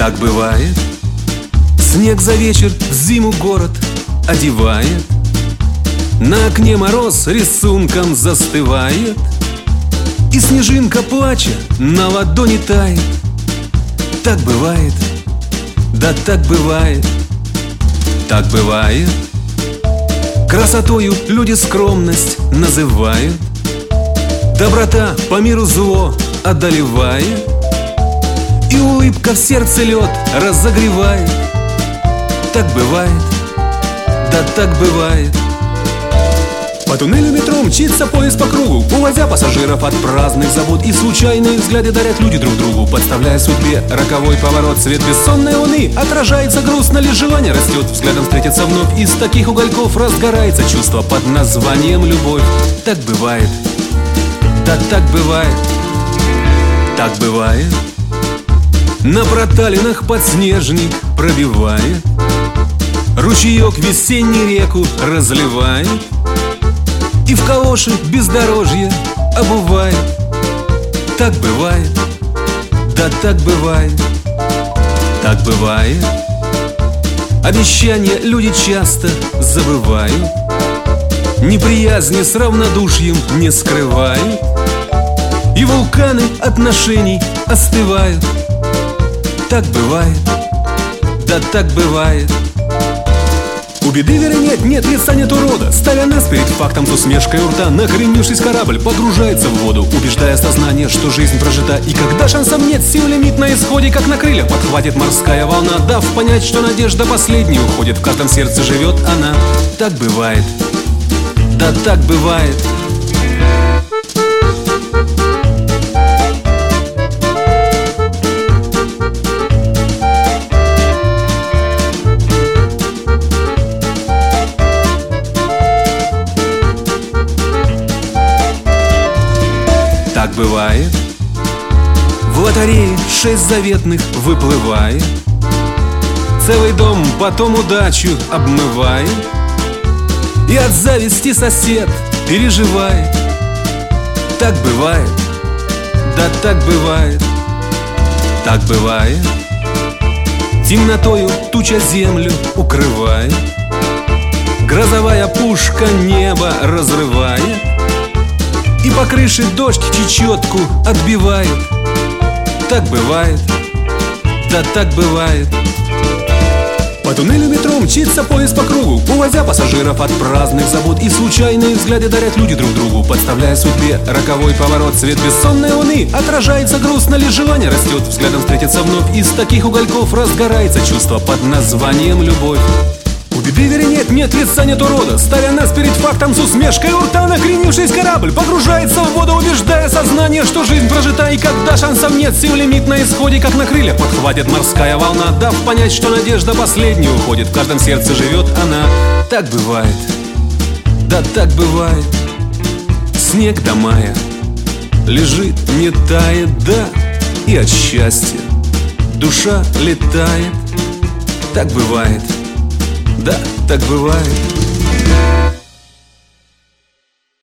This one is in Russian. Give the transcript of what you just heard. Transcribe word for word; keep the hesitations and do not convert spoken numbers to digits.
Так бывает. Снег за вечер в зиму город одевает. На окне мороз рисунком застывает, и снежинка, плача, на ладони тает. Так бывает, да так бывает, так бывает. Красотою люди скромность называют, доброта по миру зло одолевает, и улыбка в сердце лед разогревает. Так бывает, да так бывает. По туннелю метро мчится поезд по кругу, увозя пассажиров от праздных забот. И случайные взгляды дарят люди друг другу, подставляя судьбе роковой поворот. Свет бессонной луны отражается грустно, лишь желание растет. Взглядом встретиться вновь, из таких угольков разгорается чувство под названием любовь. Так бывает, да так бывает, так бывает. На проталинах подснежник пробивает, ручеек весенний реку разливает, и в калоши бездорожье обувает. Так бывает, да так бывает, так бывает. Обещания люди часто забывают, неприязни с равнодушием не скрывают, и вулканы отношений остывают. Так бывает, да так бывает. У беды веры нет, нет лица, нет урода. Ставя нас перед фактом с усмешкой у рта, накренившись, корабль погружается в воду, убеждая сознание, что жизнь прожита. И когда шансов нет, сил лимит на исходе, как на крыльях подхватит морская волна, дав понять, что надежда последней уходит, в каждом сердце живет она. Так бывает, да так бывает. Так бывает. В лотерее шесть заветных выплывает, целый дом потом удачу обмывает, и от зависти сосед переживает. Так бывает, да так бывает, так бывает. Темнотою туча землю укрывает, грозовая пушка небо разрывает, и по крыше дождь чечетку отбивает. Так бывает, да так бывает. По туннелю метро мчится поезд по кругу, увозя пассажиров от праздных забот. И случайные взгляды дарят люди друг другу, подставляя судьбе роковой поворот. Свет бессонной луны отражается грустно, лишь желание растет. Взглядом встретиться вновь, из таких угольков разгорается чувство под названием любовь. У беды веры нет, нет лица, нет урода. Ставя нас перед фактом с усмешкой у рта, накренившись, корабль погружается в воду, убеждая сознание, что жизнь прожита. И когда шансов нет, сил лимит на исходе, как на крыльях подхватит морская волна, дав понять, что надежда последней уходит, в каждом сердце живет она. Так бывает, да так бывает. Снег до мая лежит, не тает, да, и от счастья душа летает. Так бывает, да, так бывает.